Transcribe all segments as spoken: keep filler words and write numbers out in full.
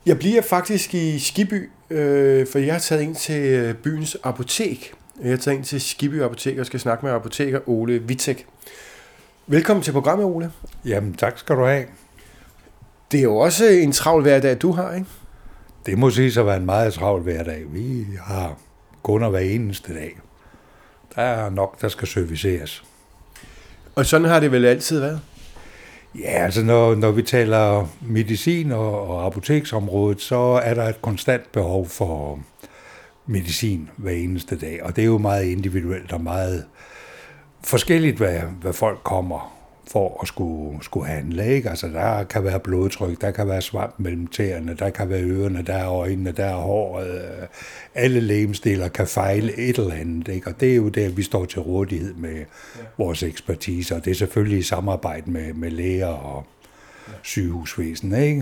Jeg bliver faktisk i Skibby, øh, for jeg har taget ind til byens apotek. Jeg har taget ind til Skibby Apotek og skal snakke med apoteker Ole Witek. Velkommen til programmet, Ole. Jamen, tak skal du have. Det er jo også en travl hverdag, du har, ikke? Det må siges at være en meget travl hverdag. Vi har kunder hver eneste dag. Der er nok, der skal serviceres. Og sådan har det vel altid været? Ja, altså når, når vi taler medicin og, og apoteksområdet, så er der et konstant behov for medicin hver eneste dag. Og det er jo meget individuelt og meget forskelligt, hvad, hvad folk kommer for at skulle, skulle handle. Ikke? Altså der kan være blodtryk, der kan være svamp mellem tæerne, der kan være ørerne, der er øjnene, der er håret. Alle legemsdeler kan fejle et eller andet. Ikke? Og det er jo der, vi står til rådighed med ja. vores ekspertise. Og det er selvfølgelig i samarbejde med, med læger og ja. sygehusvæsen. Ikke?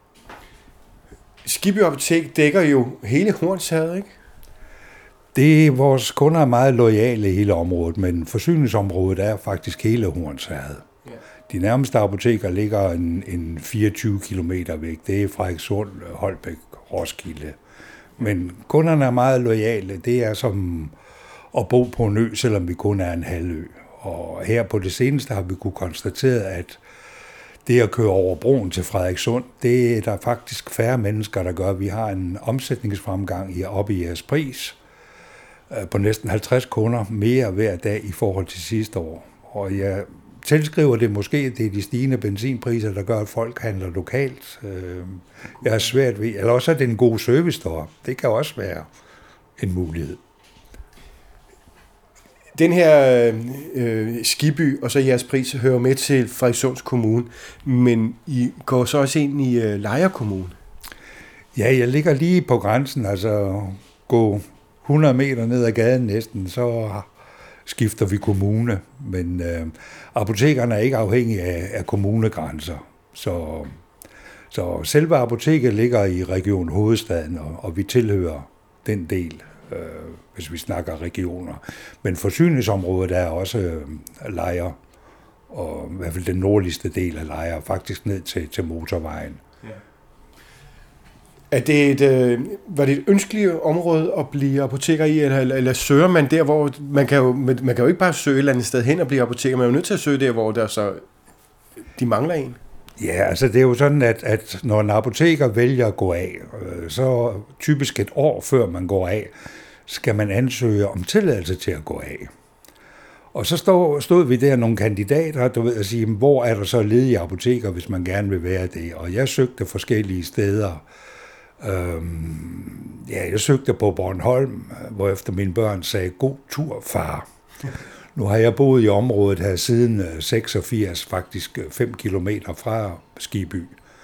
Skibby Apotek dækker jo hele Hornsherred, ikke? Det, vores kunder er meget loyale i hele området, men forsyningsområdet er faktisk hele Hornsherred. Ja. De nærmeste apoteker ligger en, en fireogtyve kilometer væk. Det er Frederikssund, Holbæk, Roskilde. Men kunderne er meget loyale. Det er som at bo på en ø, selvom vi kun er en halvø. Og her på det seneste har vi kunne konstatere, at det at køre over broen til Frederikssund, det er der faktisk færre mennesker, der gør. Vi har en omsætningsfremgang i oppe i jeres pris på næsten halvtreds kunder mere hver dag i forhold til sidste år. Og jeg tilskriver det måske, det er de stigende benzinpriser, der gør, at folk handler lokalt. Jeg er svært ved, eller også er det en god service der. Det kan også være en mulighed. Den her øh, Skibby og så jeres pris hører med til Frederikssunds Kommune, men I går så også ind i øh, Lejre Kommune. Ja, jeg ligger lige på grænsen, altså gå hundrede meter ned ad gaden næsten, så skifter vi kommune. Men øh, apotekerne er ikke afhængige af, af kommunegrænser. Så, så selve apoteket ligger i Region Hovedstaden, og, og vi tilhører den del, øh, hvis vi snakker regioner. Men forsyningsområdet er også øh, Lejre, og i hvert fald den nordligste del af Lejre, faktisk ned til, til motorvejen. Ja. Er det et, øh, var det et ønskeligt område at blive apoteker i, eller, eller, eller søger man der, hvor man kan, jo, man kan jo ikke bare søge et eller andet sted hen og blive apoteker, man er jo nødt til at søge der, hvor der så, de mangler en? Ja, altså det er jo sådan, at, at når en apoteker vælger at gå af, øh, så typisk et år før man går af, skal man ansøge om tilladelse til at gå af. Og så stod, stod vi der nogle kandidater, du ved, at sige, hvor er der så ledige apoteker, hvis man gerne vil være det? Og jeg søgte forskellige steder. Øhm, ja, jeg søgte på Bornholm, hvor efter mine børn sagde, god tur, far. Nu har jeg boet i området her siden seksogfirs, faktisk fem kilometer fra Skibby.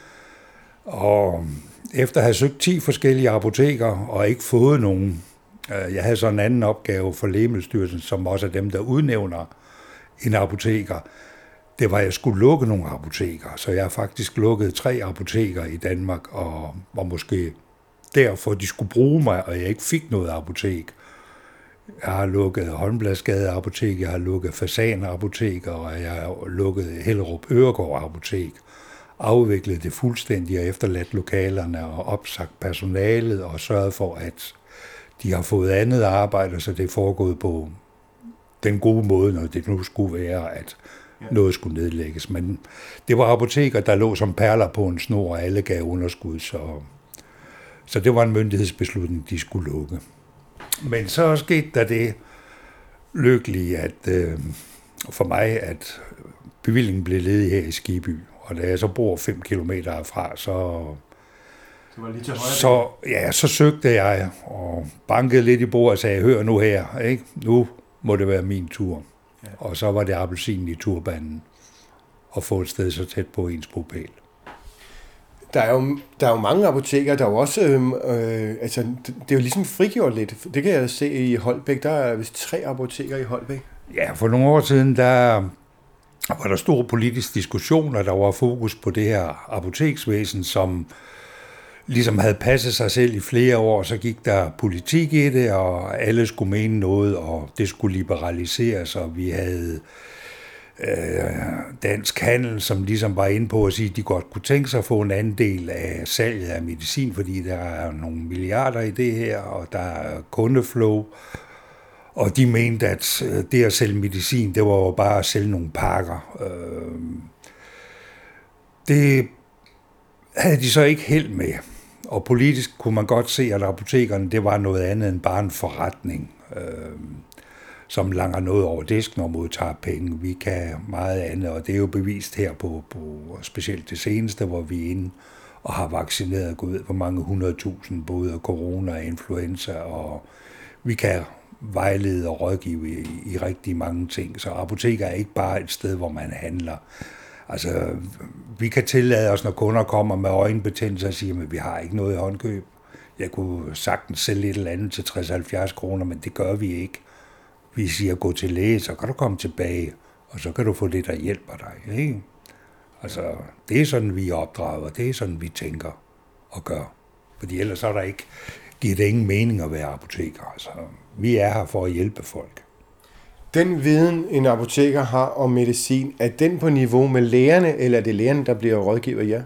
Og efter at have søgt ti forskellige apoteker og ikke fået nogen, jeg havde så en anden opgave for Lægemiddelstyrelsen, som også er dem, der udnævner en apoteker. Det var, at jeg skulle lukke nogle apoteker, så jeg har faktisk lukket tre apoteker i Danmark, og var måske derfor, de skulle bruge mig, og jeg ikke fik noget apotek. Jeg har lukket Holmbladsgade Apotek, jeg har lukket Fasaner Apotek, og jeg har lukket Hellerup Øregård Apotek. Afviklet det fuldstændig og efterladt lokalerne og opsagt personalet og sørget for, at de har fået andet arbejde, så det er foregået på den gode måde, når det nu skulle være, at noget skulle nedlægges. Men det var apoteker, der lå som perler på en snor, og alle gav underskud, så, så det var en myndighedsbeslutning, de skulle lukke. Men så skete der det lykkelige, at øh, for mig, at bevillingen blev ledig her i Skibby, og da jeg så bor fem kilometer herfra, så, så, ja, så søgte jeg og bankede lidt i bordet og sagde, hør nu her, ikke? Nu må det være min tur. Ja. Og så var det appelsinen i turbanen at få et sted så tæt på ens bopæl. Der er, jo, der er jo mange apoteker, der er jo også, øh, altså det er jo ligesom frigjort lidt. Det kan jeg se i Holbæk, der er vist tre apoteker i Holbæk. Ja, for nogle år siden, der var der stor politisk diskussion, og der var fokus på det her apoteksvæsen, som ligesom havde passet sig selv i flere år, så gik der politik i det, og alle skulle mene noget, og det skulle liberaliseres, og vi havde Dansk Handel, som ligesom var inde på at sige, at de godt kunne tænke sig at få en anden del af salget af medicin, fordi der er nogle milliarder i det her, og der er kundeflow, og de mente, at det at sælge medicin, det var jo bare at sælge nogle pakker. Det havde de så ikke held med, og politisk kunne man godt se, at apotekerne, det var noget andet end bare en forretning, som langer noget over disken og modtager penge. Vi kan meget andet, og det er jo bevist her på, på specielt det seneste, hvor vi er inde og har vaccineret gået hvor mange hundredtusind, både af corona og influenza, og vi kan vejlede og rådgive i, i rigtig mange ting. Så apoteker er ikke bare et sted, hvor man handler. Altså, vi kan tillade os, når kunder kommer med øjenbetændelse og siger, at vi har ikke noget i håndkøb. Jeg kunne sagtens sælge et eller andet til tres til halvfjerds kroner, men det gør vi ikke. Vi siger, gå til læge, så kan du komme tilbage, og så kan du få det, der hjælper dig. Ikke? Altså, det er sådan, vi er opdraget, og det er sådan, vi tænker og gør. Fordi ellers er der ikke, giver det ingen mening at være apoteker. Altså, vi er her for at hjælpe folk. Den viden, en apoteker har om medicin, er den på niveau med lægerne, eller er det lægerne, der bliver rådgiver jer?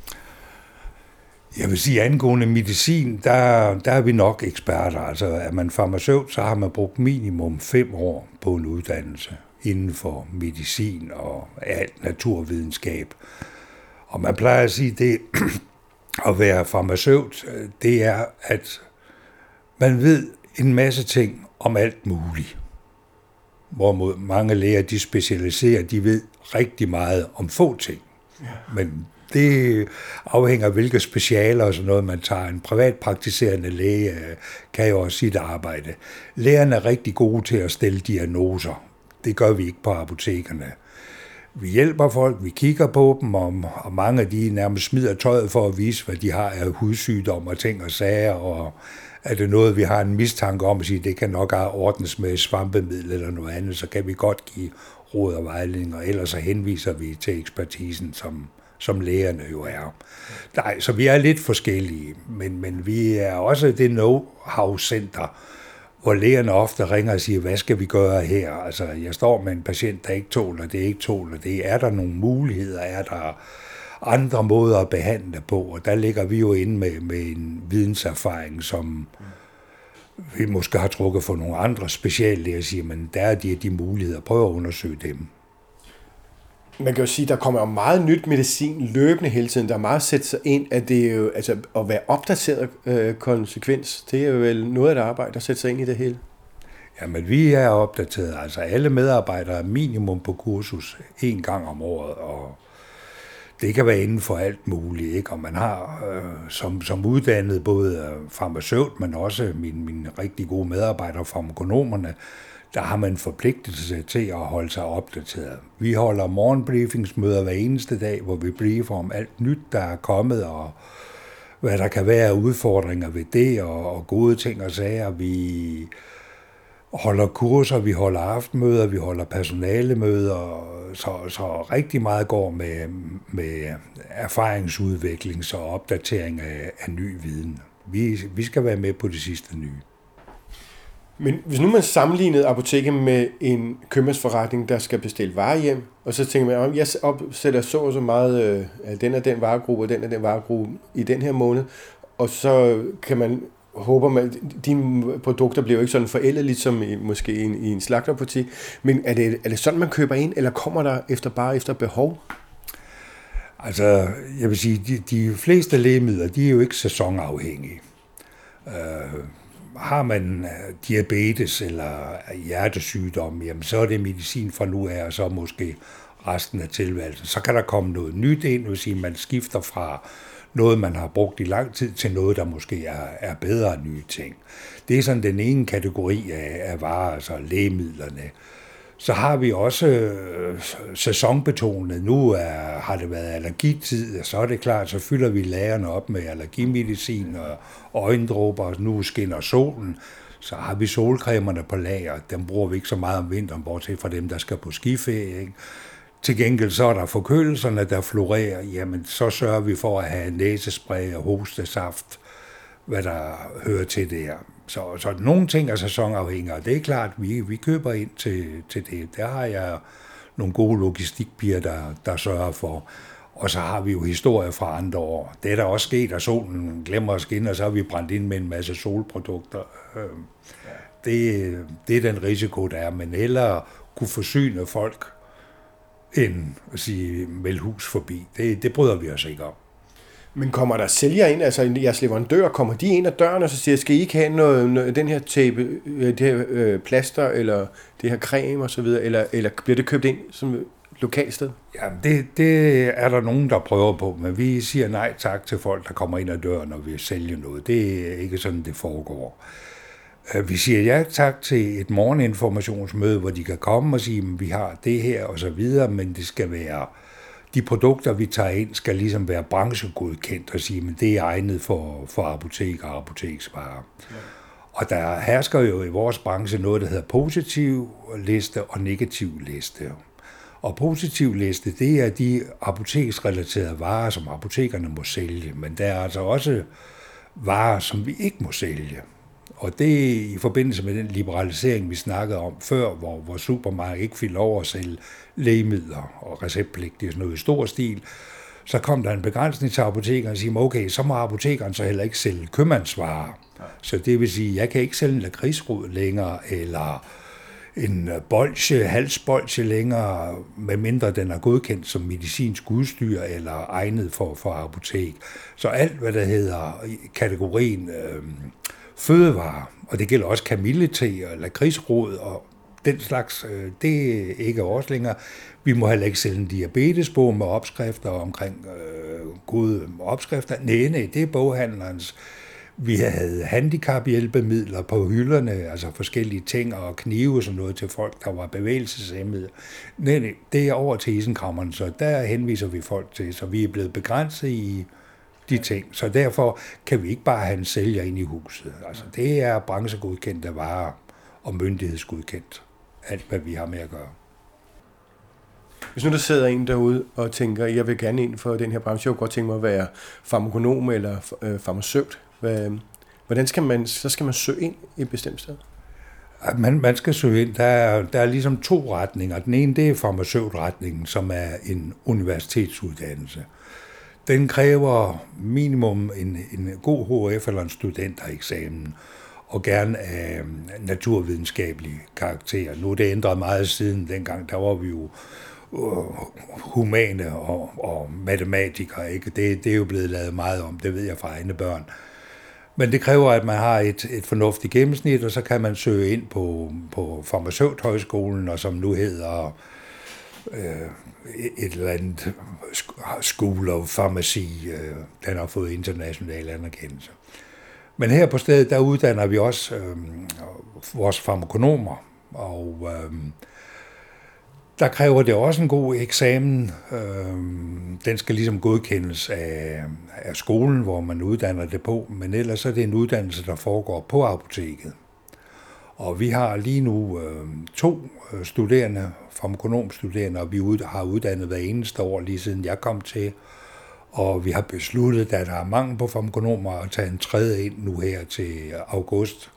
Jeg vil sige, angående medicin, der, der er vi nok eksperter. Altså, er man farmaceut, så har man brugt minimum fem år på en uddannelse inden for medicin og alt naturvidenskab. Og man plejer at sige, det at være farmaceut, det er, at man ved en masse ting om alt muligt. Hvorimod mange læger, de specialiserer, de ved rigtig meget om få ting. Ja. Men det afhænger af, hvilke specialer og sådan noget, man tager. En privatpraktiserende læge kan jo også sit arbejde. Lægerne er rigtig gode til at stille diagnoser. Det gør vi ikke på apotekerne. Vi hjælper folk, vi kigger på dem, og mange af de nærmest smider tøjet for at vise, hvad de har af hudsygdomme og ting og sager, og er det noget, vi har en mistanke om at sige, det kan nok ordnes med svampemiddel eller noget andet, så kan vi godt give råd og vejledning, og ellers så henviser vi til ekspertisen, som, som lægerne jo er. Nej, så vi er lidt forskellige, men, men vi er også det know-how-center, hvor lægerne ofte ringer og siger, hvad skal vi gøre her? Altså, jeg står med en patient, der ikke tåler det, ikke tåler det. Er der nogle muligheder? Er der andre måder at behandle på? Og der ligger vi jo inde med, med en videnserfaring, som vi måske har trukket for nogle andre speciallæger og siger, men der er de, de muligheder. Prøv at undersøge dem. Man kan jo sige, at der kommer jo meget nyt medicin løbende hele tiden. Der er meget at sætte sig ind, at det er jo, altså at være opdateret øh, konsekvens, det er jo vel noget af det arbejde, at sætte sig ind i det hele. Jamen, vi er opdateret. Altså, alle medarbejdere er minimum på kursus en gang om året, og det kan være inden for alt muligt, ikke? Og man har øh, som, som uddannet både farmaceut, men også mine, mine rigtig gode medarbejdere, farmakonomerne, der har man forpligtelse til at holde sig opdateret. Vi holder morgenbriefingsmøder hver eneste dag, hvor vi briefer om alt nyt, der er kommet, og hvad der kan være udfordringer ved det, og, og gode ting og sager. Vi holder kurser, vi holder aftenmøder, vi holder personalemøder, så, så rigtig meget går med, med erfaringsudvikling og opdatering af, af ny viden. Vi, vi skal være med på det sidste nye. Men hvis nu man sammenlignede apoteket med en købmandsforretning, der skal bestille varer hjem, og så tænker man, at jeg opsætter så og så meget øh, af den og den varegruppe, og den og den varegruppe i den her måned, og så kan man håber man, dine produkter bliver jo ikke sådan forældet, ligesom i, måske i en, i en slagterbutik, men er det, er det sådan, man køber ind, eller kommer der efter bare efter behov? Altså, jeg vil sige, de, de fleste lægemidler, de er jo ikke sæsonafhængige. Uh, Har man diabetes eller hjertesygdom, jamen så er det medicin fra nu af, og så måske resten af tilværelsen. Så kan der komme noget nyt ind, det vil sige, at man skifter fra noget, man har brugt i lang tid, til noget, der måske er, er bedre end nye ting. Det er sådan den ene kategori af, af varer, altså lægemidlerne. Så har vi også øh, sæsonbetonet. Nu er, har det været allergitid, og så er det klart, så fylder vi lagerne op med allergimedicin og øjendråber, og nu skinner solen. Så har vi solcremerne på lager. Dem bruger vi ikke så meget om vinteren, bortset fra dem, der skal på skiferie, ikke? Til gengæld så er der forkølelserne, der florerer. Jamen, så sørger vi for at have næsespray og hostesaft, hvad der hører til det her. Så, så nogle ting er sæsonafhængige, og det er klart, vi, vi køber ind til, til det. Der har jeg nogle gode logistikpiger, der, der sørger for. Og så har vi jo historier fra andre år. Det er der også sket, at solen glemmer at skinne, og så har vi brændt ind med en masse solprodukter. Det, det er den risiko, der er, men hellere kunne forsyne folk, end at sige, meld hus forbi. Det, det bryder vi os ikke om. Men kommer der sælger ind, altså jeres leverandør, kommer de ind ad døren og så siger, skal I ikke have noget, noget den her tape, det her øh, plaster, eller det her creme og så videre, eller, eller bliver det købt ind som lokalsted? Ja, det, det er der nogen, der prøver på, men vi siger nej tak til folk, der kommer ind ad døren og vil sælge noget. Det er ikke sådan, det foregår. Vi siger ja tak til et morgeninformationsmøde, hvor de kan komme og sige, at vi har det her og så videre, men det skal være, de produkter, vi tager ind, skal ligesom være branchegodkendt og sige, at det er egnet for, for apoteker og apoteksvarer. Ja. Og der hersker jo i vores branche noget, der hedder positiv liste og negativ liste. Og positiv liste, det er de apoteksrelaterede varer, som apotekerne må sælge, men der er altså også varer, som vi ikke må sælge. Og det er i forbindelse med den liberalisering, vi snakkede om før, hvor, hvor supermarkedet ikke fik lov at sælge lægemidler og receptpligtige sådan noget i stor stil, så kom der en begrænsning til apotekeren og siger, okay, så må apotekeren så heller ikke sælge købmandsvarer. Ja. Så det vil sige, jeg kan ikke sælge en lakridsrod længere, eller en bolsje, halsbolsje længere, medmindre den er godkendt som medicinsk udstyr eller egnet for, for apotek. Så alt, hvad der hedder kategorien øh, fødevarer, og det gælder også kamillete og lakridsrod og den slags, øh, det er ikke vores længere. Vi må heller ikke sælge en diabetesbog med opskrifter omkring øh, gode opskrifter. Nej, nej, det er boghandlerens. Vi havde handicaphjælpemidler på hylderne, altså forskellige ting og knive og sådan noget til folk, der var bevægelseshæmmede. Nej, nej, det er over til isenkrammeren, så der henviser vi folk til, så vi er blevet begrænset i de ting. Så derfor kan vi ikke bare have en sælger ind i huset. Altså, det er branchegodkendte varer og myndighedsgodkendt. Alt, hvad vi har med at gøre. Hvis nu der sidder en derude og tænker, jeg vil gerne ind for den her branche, jeg kunne godt tænke mig at være farmakonom eller øh, farmaceut. Hvordan skal man, så skal man søge ind i et bestemt sted? Man, man skal søge ind. Der er, der er ligesom to retninger. Den ene, det er farmaceutretningen, som er en universitetsuddannelse. Den kræver minimum en, en god H F eller en studentereksamen, og gerne af naturvidenskabelig karakter. Nu er det ændret meget siden dengang, der var vi jo humane og, og matematikere, ikke? Det, det er jo blevet lavet meget om, det ved jeg fra egne børn. Men det kræver, at man har et, et fornuftigt gennemsnit, og så kan man søge ind på, på Farmaceuthøjskolen, og som nu hedder øh, et eller andet School of Pharmacy. Øh, den har fået international anerkendelse. Men her på stedet, der uddanner vi også øh, vores farmakonomer, og øh, der kræver det også en god eksamen. Den skal ligesom godkendes af, af skolen, hvor man uddanner det på, men ellers er det en uddannelse, der foregår på apoteket. Og vi har lige nu øh, to studerende, farmakonomstuderende, og vi har uddannet hver eneste år, lige siden jeg kom til. Og vi har besluttet, at der er mangel på farmakonomer, at tage en tredje ind nu her til august.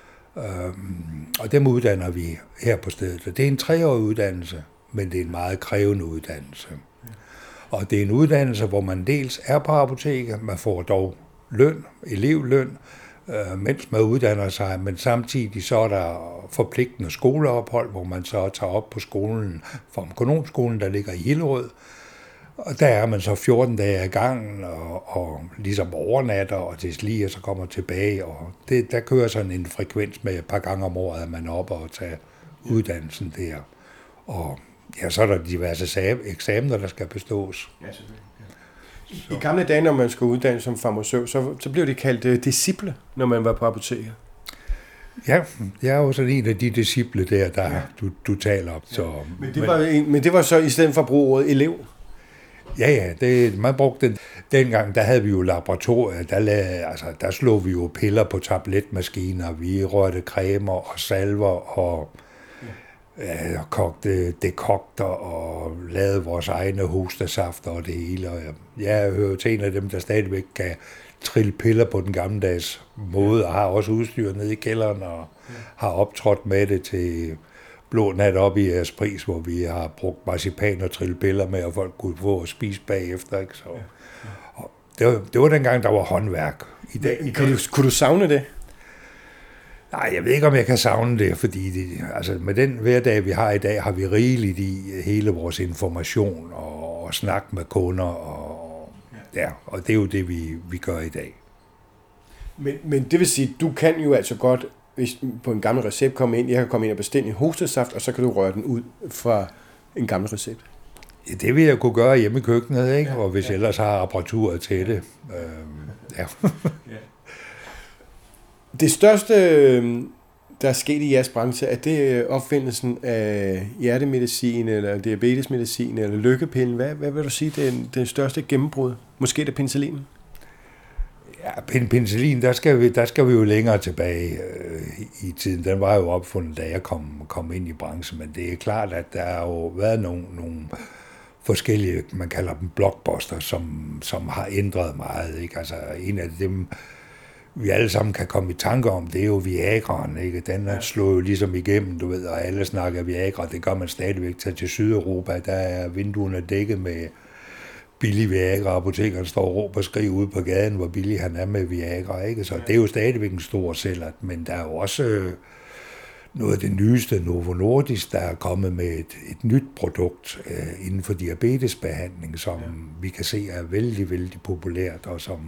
Og dem uddanner vi her på stedet. Det er en treårig uddannelse, men det er en meget krævende uddannelse. Og det er en uddannelse, hvor man dels er på apoteket, man får dog løn, elevløn, mens man uddanner sig, men samtidig så er der forpligtende skoleophold, hvor man så tager op på skolen, farmakonomskolen, der ligger i Hillerød. Og der er man så fjorten dage ad gangen, og, og ligesom overnatter, og det lige så kommer tilbage. Og det, der kører sådan en frekvens med et par gange om året, at man er oppe og tager uddannelsen der. Og ja, så er der diverse eksamener, der skal bestås. Ja, selvfølgelig. Ja. I gamle dage, når man skulle uddanne som farmaceut, så, så blev det kaldt uh, disciple, når man var på apoteket. Ja, jeg er jo sådan en af de disciple der, der ja. du, du taler om. Så, ja. men, det var en, men det var så i stedet for at bruge ordet elev? Ja, ja, det, man brugte den. Dengang, der havde vi jo laboratorier, der, lavede, altså, der slog vi jo piller på tabletmaskiner, vi rørte cremer og salver og ja. Ja, kogte dekokter og lavede vores egne hostesafter og det hele. Og jeg, jeg hører til en af dem, der stadigvæk kan trille piller på den gammeldags måde, og har også udstyr nede i kælderen og ja. har optrådt med det til blå nat op i jeres pris, hvor vi har brugt marcipan og trillebiller med, og folk kunne få at spise bagefter. Ikke? Så, og det, var, det var dengang, der var håndværk. I dag, kunne, du, kunne du savne det? Nej, jeg ved ikke, om jeg kan savne det, fordi det, altså med den hverdag, vi har i dag, har vi rigeligt i hele vores information og, og snak med kunder, og, ja, og det er jo det, vi, vi gør i dag. Men, men det vil sige, du kan jo altså godt, hvis på en gammel recept komme ind, jeg kan komme ind og bestille en hostesaft, og så kan du røre den ud fra en gammel recept. Ja, det vil jeg kunne gøre hjemme i køkkenet, ikke? Og hvis jeg ellers har apparaturet til det. Øhm, ja. Det største, der er sket i jeres branche, er det opfindelsen af hjertemedicin, eller diabetesmedicin, eller lykkepillen? Hvad, hvad vil du sige, det er det største gennembrud? Måske det penicillin? Ja, penicillin, der skal vi, der skal vi jo længere tilbage øh, i tiden. Den var jo opfundet, da jeg kom, kom ind i branchen, men det er klart, at der har jo været nogle, nogle forskellige, man kalder dem blockbuster, som, som har ændret meget. Ikke? Altså en af dem, vi alle sammen kan komme i tanke om, det er jo Viagraen, ikke? Den slår jo ligesom igennem, du ved, og alle snakker Viagra, det gør man stadigvæk til Sydeuropa, der er vinduerne dækket med billig Viagra, apotekeren står og råber og skriger ude på gaden, hvor billig han er med Viagra, ikke? Så det er jo stadigvæk en stor sælger, men der er jo også noget af det nyeste, Novo Nordisk, der er kommet med et, et nyt produkt øh, inden for diabetesbehandling, som ja. vi kan se er vældig, vældig populært, og som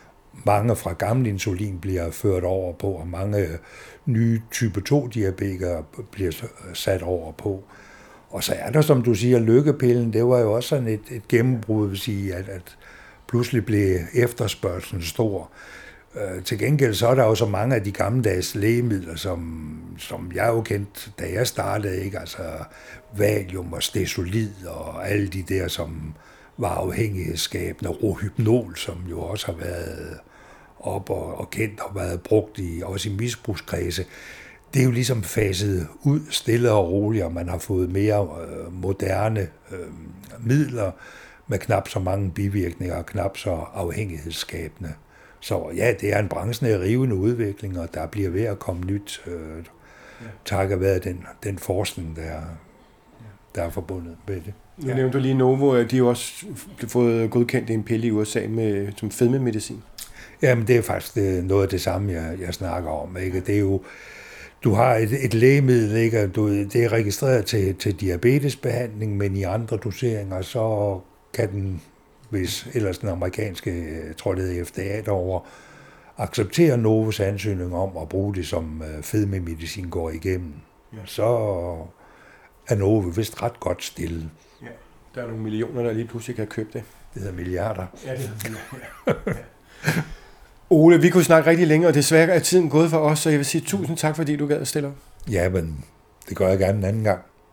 mange fra gammel insulin bliver ført over på, og mange nye type to diabetikere bliver sat over på. Og så er der, som du siger, lykkepillen, det var jo også sådan et, et gennembrud, vil sige, at, at pludselig blev efterspørgselen stor. Øh, til gengæld så er der jo så mange af de gammeldags lægemidler, som, som jeg jo kendte, da jeg startede, ikke? Altså Valium og Stesolid og alle de der, som var afhængighedsskabende, Rohypnol, som jo også har været op og, og kendt og været brugt i, også i misbrugskredse. Det er jo ligesom faset ud stille og roligt, og man har fået mere øh, moderne øh, midler med knap så mange bivirkninger og knap så afhængighedsskabende. Så ja, det er en branche i rivende udvikling, og der bliver ved at komme nyt, øh, ja. takket være den, den forskning, der, der er forbundet med det. Nu ja. nævnte du lige Novo, de har jo også fået godkendt en pille i U S A med, som fedmemedicin. Jamen, det er faktisk noget af det samme, jeg, jeg snakker om. Ikke? Det er jo, du har et, et lægemiddel, ikke? Du, det er registreret til, til diabetesbehandling, men i andre doseringer, så kan den, hvis ellers den amerikanske, tror det F D A derovre, acceptere Novos ansøgning om at bruge det som fedmemedicin går igennem, ja. så er Novo vist ret godt stillet. Ja. Der er nogle millioner, der lige pludselig kan købe det. Det hedder milliarder. Ja, det hedder milliarder. Ja. Ole, vi kunne snakke rigtig længe, og desværre er tiden gået for os, så jeg vil sige tusind tak, fordi du gad at stille op. Ja, men det gør jeg gerne en anden gang.